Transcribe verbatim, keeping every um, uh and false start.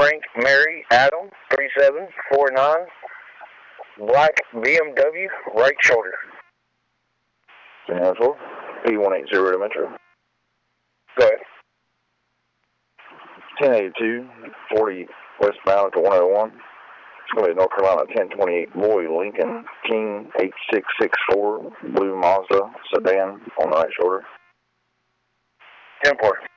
Frank Mary Adam three seven four nine. Black B M W, right shoulder. Cancel. P one eight zero to Metro. Go ahead. ten eighty-two, forty westbound to one oh one. It's going to be North Carolina ten twenty-eight Lloyd Lincoln King eight six six four blue Mazda sedan on the right shoulder. ten four.